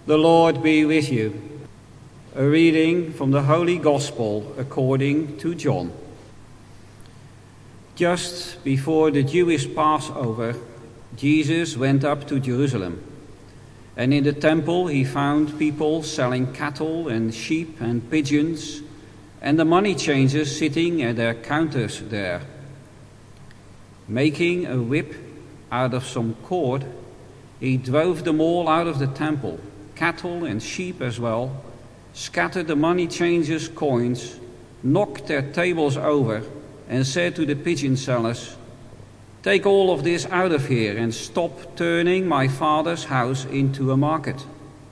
The Lord be with you. A reading from the Holy Gospel according to John. Just before the Jewish Passover, Jesus went up to Jerusalem. And in the temple he found people selling cattle and sheep and pigeons, and the money changers sitting at their counters there. Making a whip out of some cord, he drove them all out of the temple, cattle and sheep as well, scattered the money changers' coins, knocked their tables over, and said to the pigeon sellers, "Take all of this out of here and stop turning my Father's house into a market."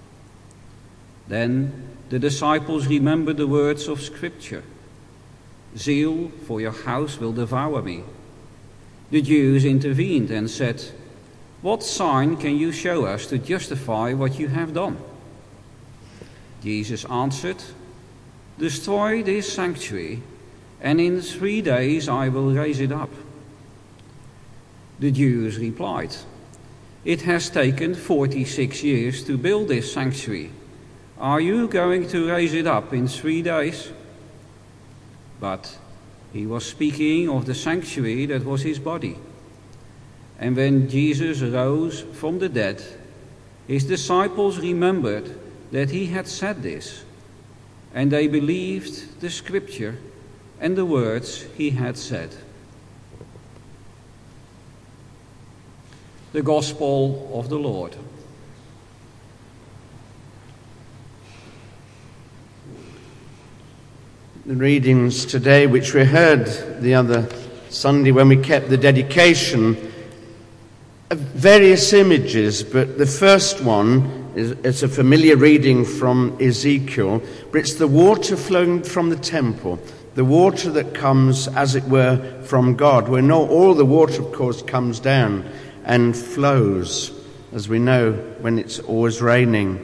Then the disciples remembered the words of Scripture, "Zeal for your house will devour me." The Jews intervened and said, "What sign can you show us to justify what you have done?" Jesus answered, "Destroy this sanctuary, and in 3 days I will raise it up." The Jews replied, "It has taken 46 years to build this sanctuary. Are you going to raise it up in 3 days?" But he was speaking of the sanctuary that was his body. And when Jesus rose from the dead, his disciples remembered that he had said this, and they believed the Scripture and the words he had said. The Gospel of the Lord. The readings today, which we heard the other Sunday when we kept the dedication, of various images, but the first one is a familiar reading from Ezekiel, but it's the water flowing from the temple, the water that comes, as it were, from God. We know all the water, of course, comes down and flows, as we know, when it's always raining.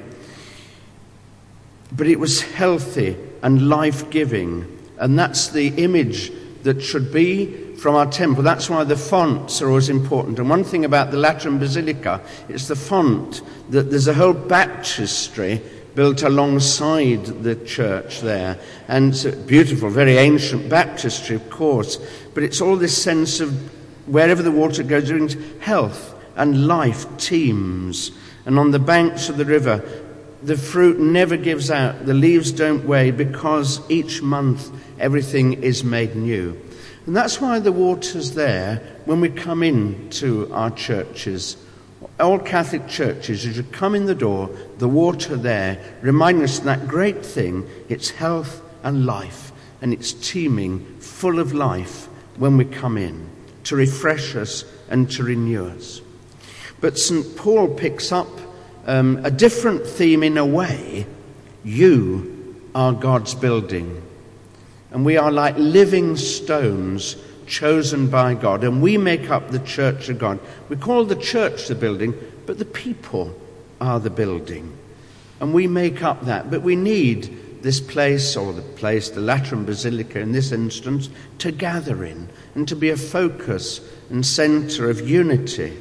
But it was healthy and life-giving, and that's the image that should be from our temple. That's why the fonts are always important. And one thing about the Lateran Basilica, it's the font, that there's a whole baptistry built alongside the church there. And it's a beautiful, very ancient baptistry, of course, but it's all this sense of wherever the water goes, health and life teems. And on the banks of the river, the fruit never gives out, the leaves don't wither, because each month everything is made new. And that's why the water's there when we come into our churches. All Catholic churches, as you come in the door, the water there, reminding us of that great thing, it's health and life, and it's teeming, full of life when we come in, to refresh us and to renew us. But St. Paul picks up a different theme in a way. You are God's building. And we are like living stones chosen by God. And we make up the church of God. We call the church the building, but the people are the building. And we make up that. But we need this place, or the Lateran Basilica in this instance, to gather in and to be a focus and centre of unity.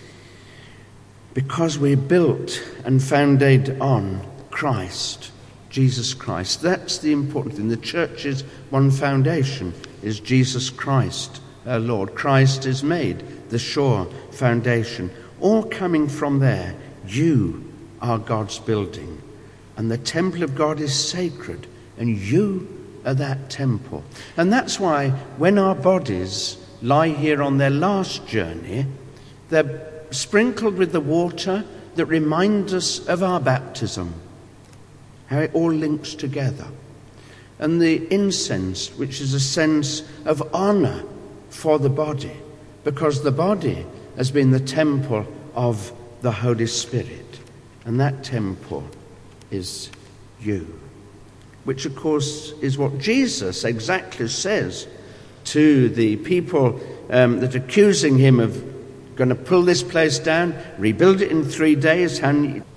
Because we're built and founded on Christ. Jesus Christ. That's the important thing. The church's one foundation is Jesus Christ, our Lord. Christ is made the sure foundation. All coming from there. You are God's building. And the temple of God is sacred. And you are that temple. And that's why when our bodies lie here on their last journey, they're sprinkled with the water that reminds us of our baptism. How it all links together. And the incense, which is a sense of honour for the body, because the body has been the temple of the Holy Spirit. And that temple is you. Which, of course, is what Jesus exactly says to the people that are accusing him of going to pull this place down, rebuild it in 3 days, and